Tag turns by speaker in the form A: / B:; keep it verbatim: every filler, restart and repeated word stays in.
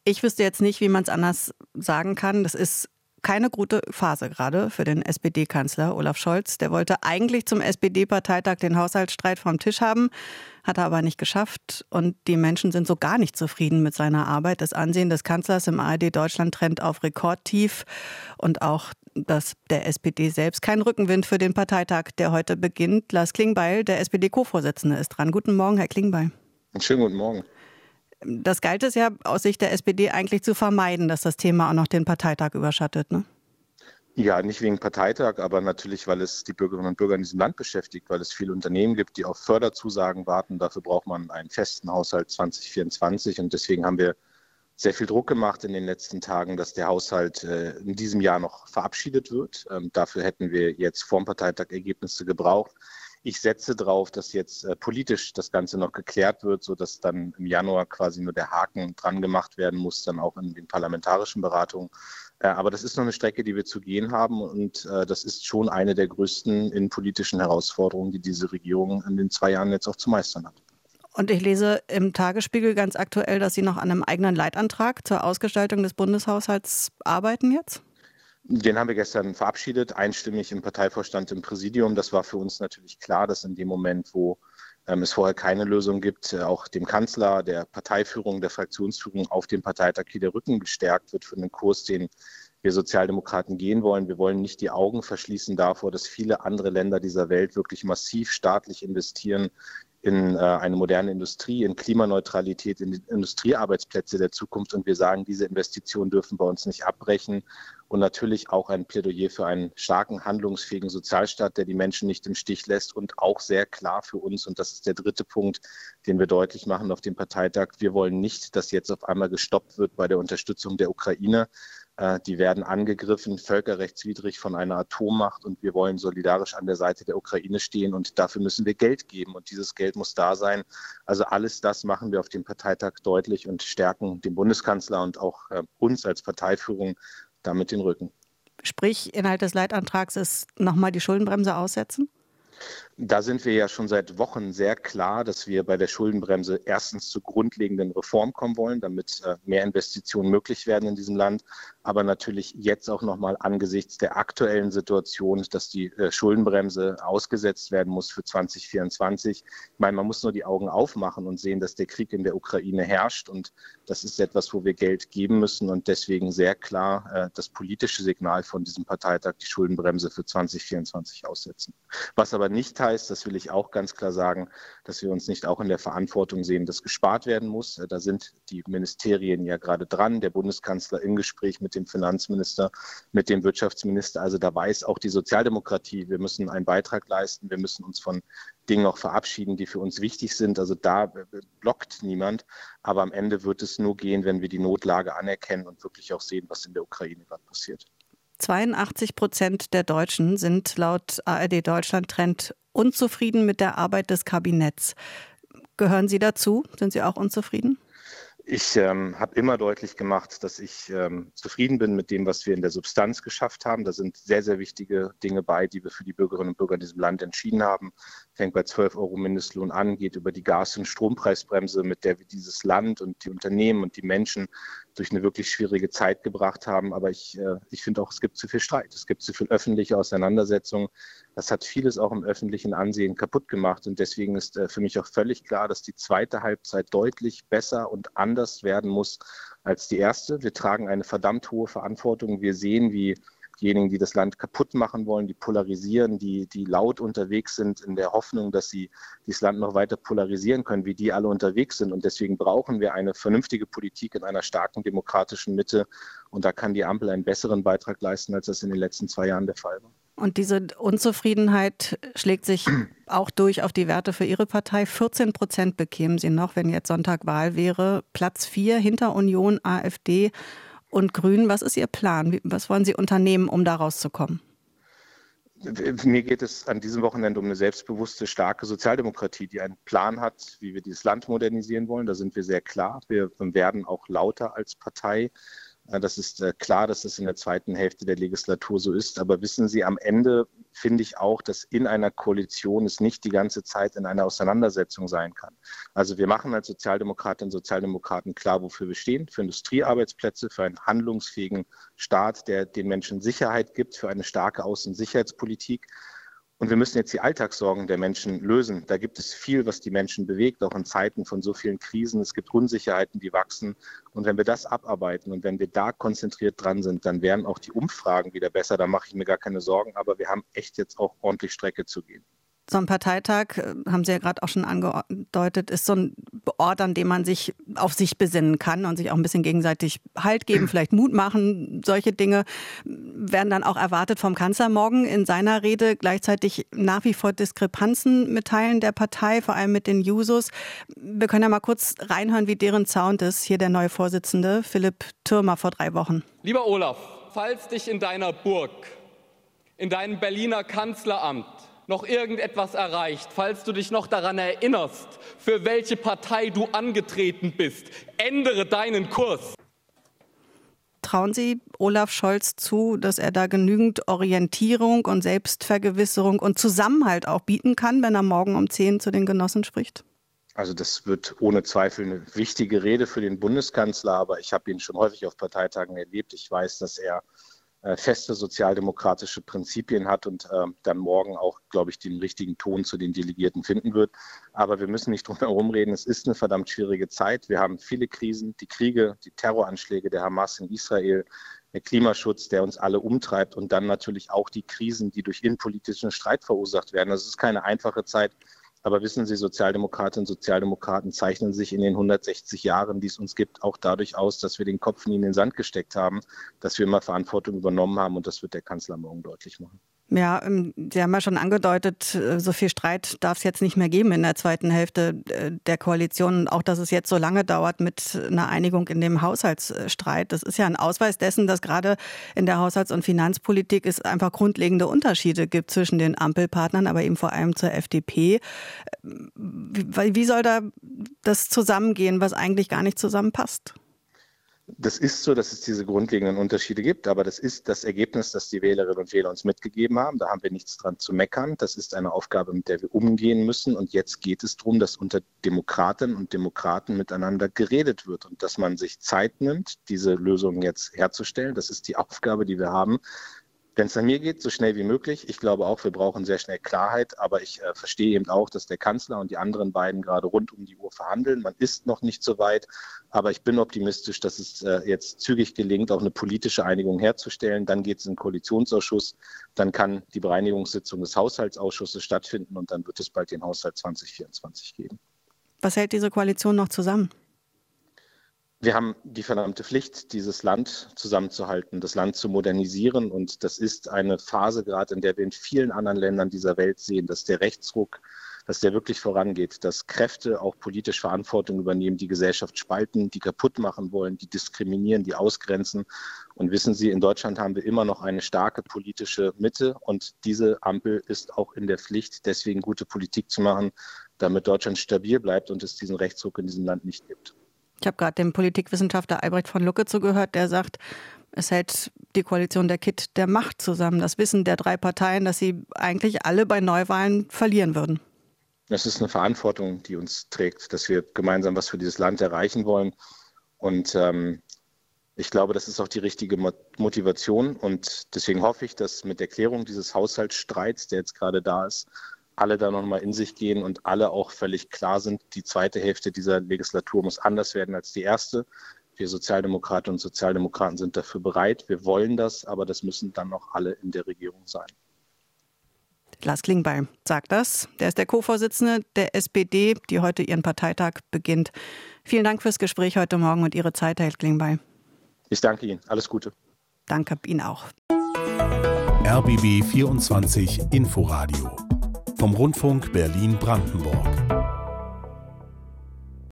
A: Ich wüsste jetzt nicht, wie man es anders sagen kann. Das ist keine gute Phase gerade für den S P D-Kanzler Olaf Scholz. Der wollte eigentlich zum S P D-Parteitag den Haushaltsstreit vom Tisch haben, hat er aber nicht geschafft. Und die Menschen sind so gar nicht zufrieden mit seiner Arbeit. Das Ansehen des Kanzlers im A R D-Deutschland-Trend auf Rekordtief. Und auch dass der S P D selbst kein Rückenwind für den Parteitag, der heute beginnt. Lars Klingbeil, der S P D-Co-Vorsitzende, ist dran. Guten Morgen, Herr Klingbeil.
B: Schönen guten Morgen.
A: Das galt es ja aus Sicht der S P D eigentlich zu vermeiden, dass das Thema auch noch den Parteitag überschattet, ne?
B: Ja, nicht wegen Parteitag, aber natürlich, weil es die Bürgerinnen und Bürger in diesem Land beschäftigt, weil es viele Unternehmen gibt, die auf Förderzusagen warten. Dafür braucht man einen festen Haushalt zwanzig vierundzwanzig und deswegen haben wir sehr viel Druck gemacht in den letzten Tagen, dass der Haushalt äh, in diesem Jahr noch verabschiedet wird. Ähm, dafür hätten wir jetzt vor dem Parteitag Ergebnisse gebraucht. Ich setze darauf, dass jetzt äh, politisch das Ganze noch geklärt wird, sodass dann im Januar quasi nur der Haken dran gemacht werden muss, dann auch in den parlamentarischen Beratungen. Äh, aber das ist noch eine Strecke, die wir zu gehen haben und äh, das ist schon eine der größten innenpolitischen Herausforderungen, die diese Regierung in den zwei Jahren jetzt auch zu meistern hat.
A: Und ich lese im Tagesspiegel ganz aktuell, dass Sie noch an einem eigenen Leitantrag zur Ausgestaltung des Bundeshaushalts arbeiten jetzt?
B: Den haben wir gestern verabschiedet, einstimmig im Parteivorstand, im Präsidium. Das war für uns natürlich klar, dass in dem Moment, wo ähm, es vorher keine Lösung gibt, äh, auch dem Kanzler, der Parteiführung, der Fraktionsführung auf dem Parteitag hier der Rücken gestärkt wird für den Kurs, den wir Sozialdemokraten gehen wollen. Wir wollen nicht die Augen verschließen davor, dass viele andere Länder dieser Welt wirklich massiv staatlich investieren in äh, eine moderne Industrie, in Klimaneutralität, in die Industriearbeitsplätze der Zukunft. Und wir sagen, diese Investitionen dürfen bei uns nicht abbrechen. Und natürlich auch ein Plädoyer für einen starken, handlungsfähigen Sozialstaat, der die Menschen nicht im Stich lässt. Und auch sehr klar für uns, und das ist der dritte Punkt, den wir deutlich machen auf dem Parteitag, wir wollen nicht, dass jetzt auf einmal gestoppt wird bei der Unterstützung der Ukraine. Die werden angegriffen, völkerrechtswidrig von einer Atommacht und wir wollen solidarisch an der Seite der Ukraine stehen und dafür müssen wir Geld geben und dieses Geld muss da sein. Also alles das machen wir auf dem Parteitag deutlich und stärken den Bundeskanzler und auch uns als Parteiführung damit den Rücken.
A: Sprich, Inhalt des Leitantrags ist nochmal die Schuldenbremse aussetzen?
B: Da sind wir ja schon seit Wochen sehr klar, dass wir bei der Schuldenbremse erstens zu grundlegenden Reformen kommen wollen, damit äh, mehr Investitionen möglich werden in diesem Land. Aber natürlich jetzt auch nochmal angesichts der aktuellen Situation, dass die äh, Schuldenbremse ausgesetzt werden muss für zwanzig vierundzwanzig. Ich meine, man muss nur die Augen aufmachen und sehen, dass der Krieg in der Ukraine herrscht. Und das ist etwas, wo wir Geld geben müssen. Und deswegen sehr klar äh, das politische Signal von diesem Parteitag, die Schuldenbremse für zwanzig vierundzwanzig aussetzen. Was aber nicht heißt, das will ich auch ganz klar sagen, dass wir uns nicht auch in der Verantwortung sehen, dass gespart werden muss. Da sind die Ministerien ja gerade dran, der Bundeskanzler im Gespräch mit dem Finanzminister, mit dem Wirtschaftsminister. Also da weiß auch die Sozialdemokratie, wir müssen einen Beitrag leisten, wir müssen uns von Dingen auch verabschieden, die für uns wichtig sind. Also da blockt niemand. Aber am Ende wird es nur gehen, wenn wir die Notlage anerkennen und wirklich auch sehen, was in der Ukraine gerade passiert.
A: zweiundachtzig Prozent der Deutschen sind laut A R D-Deutschland-Trend unzufrieden mit der Arbeit des Kabinetts. Gehören Sie dazu? Sind Sie auch unzufrieden?
B: Ich ähm, habe immer deutlich gemacht, dass ich ähm, zufrieden bin mit dem, was wir in der Substanz geschafft haben. Da sind sehr, sehr wichtige Dinge bei, die wir für die Bürgerinnen und Bürger in diesem Land entschieden haben. Fängt bei zwölf Euro Mindestlohn an, geht über die Gas- und Strompreisbremse, mit der wir dieses Land und die Unternehmen und die Menschen durch eine wirklich schwierige Zeit gebracht haben. Aber ich, äh, ich finde auch, es gibt zu viel Streit. Es gibt zu viel öffentliche Auseinandersetzung. Das hat vieles auch im öffentlichen Ansehen kaputt gemacht. Und deswegen ist äh, für mich auch völlig klar, dass die zweite Halbzeit deutlich besser und anders werden muss als die erste. Wir tragen eine verdammt hohe Verantwortung. Wir sehen, wie diejenigen, die das Land kaputt machen wollen, die polarisieren, die, die laut unterwegs sind in der Hoffnung, dass sie dieses Land noch weiter polarisieren können, wie die alle unterwegs sind. Und deswegen brauchen wir eine vernünftige Politik in einer starken demokratischen Mitte. Und da kann die Ampel einen besseren Beitrag leisten, als das in den letzten zwei Jahren der Fall war.
A: Und diese Unzufriedenheit schlägt sich auch durch auf die Werte für Ihre Partei. vierzehn Prozent bekämen Sie noch, wenn jetzt Sonntag Wahl wäre. Platz vier hinter Union, AfD und Grünen. Was ist Ihr Plan? Was wollen Sie unternehmen, um da rauszukommen?
B: Mir geht es an diesem Wochenende um eine selbstbewusste, starke Sozialdemokratie, die einen Plan hat, wie wir dieses Land modernisieren wollen. Da sind wir sehr klar. Wir werden auch lauter als Partei. Das ist klar, dass das in der zweiten Hälfte der Legislatur so ist. Aber wissen Sie, am Ende finde ich auch, dass in einer Koalition es nicht die ganze Zeit in einer Auseinandersetzung sein kann. Also wir machen als Sozialdemokratinnen und Sozialdemokraten klar, wofür wir stehen. Für Industriearbeitsplätze, für einen handlungsfähigen Staat, der den Menschen Sicherheit gibt, für eine starke Außen- und Sicherheitspolitik. Und wir müssen jetzt die Alltagssorgen der Menschen lösen. Da gibt es viel, was die Menschen bewegt, auch in Zeiten von so vielen Krisen. Es gibt Unsicherheiten, die wachsen. Und wenn wir das abarbeiten und wenn wir da konzentriert dran sind, dann werden auch die Umfragen wieder besser. Da mache ich mir gar keine Sorgen. Aber wir haben echt jetzt auch ordentlich Strecke zu gehen.
A: So ein Parteitag, haben Sie ja gerade auch schon angedeutet, ist so ein Ort, an dem man sich auf sich besinnen kann und sich auch ein bisschen gegenseitig Halt geben, vielleicht Mut machen. Solche Dinge werden dann auch erwartet vom Kanzler morgen in seiner Rede. Gleichzeitig nach wie vor Diskrepanzen mit Teilen der Partei, vor allem mit den Jusos. Wir können ja mal kurz reinhören, wie deren Sound ist. Hier der neue Vorsitzende, Philipp Thürmer, vor drei Wochen.
C: Lieber Olaf, falls dich in deiner Burg, in deinem Berliner Kanzleramt noch irgendetwas erreicht, falls du dich noch daran erinnerst, für welche Partei du angetreten bist, ändere deinen Kurs.
A: Trauen Sie Olaf Scholz zu, dass er da genügend Orientierung und Selbstvergewisserung und Zusammenhalt auch bieten kann, wenn er morgen um zehn zu den Genossen spricht?
B: Also das wird ohne Zweifel eine wichtige Rede für den Bundeskanzler, aber ich habe ihn schon häufig auf Parteitagen erlebt. Ich weiß, dass er feste sozialdemokratische Prinzipien hat und äh, dann morgen auch, glaube ich, den richtigen Ton zu den Delegierten finden wird. Aber wir müssen nicht drum herum reden. Es ist eine verdammt schwierige Zeit. Wir haben viele Krisen, die Kriege, die Terroranschläge der Hamas in Israel, der Klimaschutz, der uns alle umtreibt und dann natürlich auch die Krisen, die durch innenpolitischen Streit verursacht werden. Das ist keine einfache Zeit. Aber wissen Sie, Sozialdemokratinnen und Sozialdemokraten zeichnen sich in den hundertsechzig Jahren, die es uns gibt, auch dadurch aus, dass wir den Kopf nie in den Sand gesteckt haben, dass wir immer Verantwortung übernommen haben. Und das wird der Kanzler morgen deutlich machen. Ja, Sie haben ja schon angedeutet, so viel Streit darf es jetzt nicht mehr geben in der zweiten Hälfte der Koalition. Auch, dass es jetzt so lange dauert mit einer Einigung in dem Haushaltsstreit. Das ist ja ein Ausweis dessen, dass gerade in der Haushalts- und Finanzpolitik es einfach grundlegende Unterschiede gibt zwischen den Ampelpartnern, aber eben vor allem zur F D P. Wie, wie soll da das zusammengehen, was eigentlich gar nicht zusammenpasst? Das ist so, dass es diese grundlegenden Unterschiede gibt, aber das ist das Ergebnis, das die Wählerinnen und Wähler uns mitgegeben haben. Da haben wir nichts dran zu meckern. Das ist eine Aufgabe, mit der wir umgehen müssen. Und jetzt geht es darum, dass unter Demokratinnen und Demokraten miteinander geredet wird und dass man sich Zeit nimmt, diese Lösungen jetzt herzustellen. Das ist die Aufgabe, die wir haben. Wenn es an mir geht, so schnell wie möglich. Ich glaube auch, wir brauchen sehr schnell Klarheit. Aber ich äh, verstehe eben auch, dass der Kanzler und die anderen beiden gerade rund um die Uhr verhandeln. Man ist noch nicht so weit. Aber ich bin optimistisch, dass es äh, jetzt zügig gelingt, auch eine politische Einigung herzustellen. Dann geht es in den Koalitionsausschuss. Dann kann die Bereinigungssitzung des Haushaltsausschusses stattfinden. Und dann wird es bald den Haushalt zwanzig vierundzwanzig geben. Was hält diese Koalition noch zusammen? Wir haben die verdammte Pflicht, dieses Land zusammenzuhalten, das Land zu modernisieren. Und das ist eine Phase gerade, in der wir in vielen anderen Ländern dieser Welt sehen, dass der Rechtsruck, dass der wirklich vorangeht, dass Kräfte auch politisch Verantwortung übernehmen, die Gesellschaft spalten, die kaputt machen wollen, die diskriminieren, die ausgrenzen. Und wissen Sie, in Deutschland haben wir immer noch eine starke politische Mitte. Und diese Ampel ist auch in der Pflicht, deswegen gute Politik zu machen, damit Deutschland stabil bleibt und es diesen Rechtsruck in diesem Land nicht gibt. Ich habe gerade dem Politikwissenschaftler Albrecht von Lucke zugehört, der sagt, es hält die Koalition der K I T der Macht zusammen. Das Wissen der drei Parteien, dass sie eigentlich alle bei Neuwahlen verlieren würden. Das ist eine Verantwortung, die uns trägt, dass wir gemeinsam was für dieses Land erreichen wollen. Und ähm, ich glaube, das ist auch die richtige Motivation. Und deswegen hoffe ich, dass mit der Klärung dieses Haushaltsstreits, der jetzt gerade da ist, alle da nochmal in sich gehen und alle auch völlig klar sind, die zweite Hälfte dieser Legislatur muss anders werden als die erste. Wir Sozialdemokratinnen und Sozialdemokraten sind dafür bereit. Wir wollen das, aber das müssen dann noch alle in der Regierung sein. Lars Klingbeil sagt das. Der ist der Co-Vorsitzende der S P D, die heute ihren Parteitag beginnt. Vielen Dank fürs Gespräch heute Morgen und Ihre Zeit, Herr Klingbeil. Ich danke Ihnen. Alles Gute. Danke Ihnen auch.
D: R B B vierundzwanzig Inforadio vom Rundfunk Berlin-Brandenburg.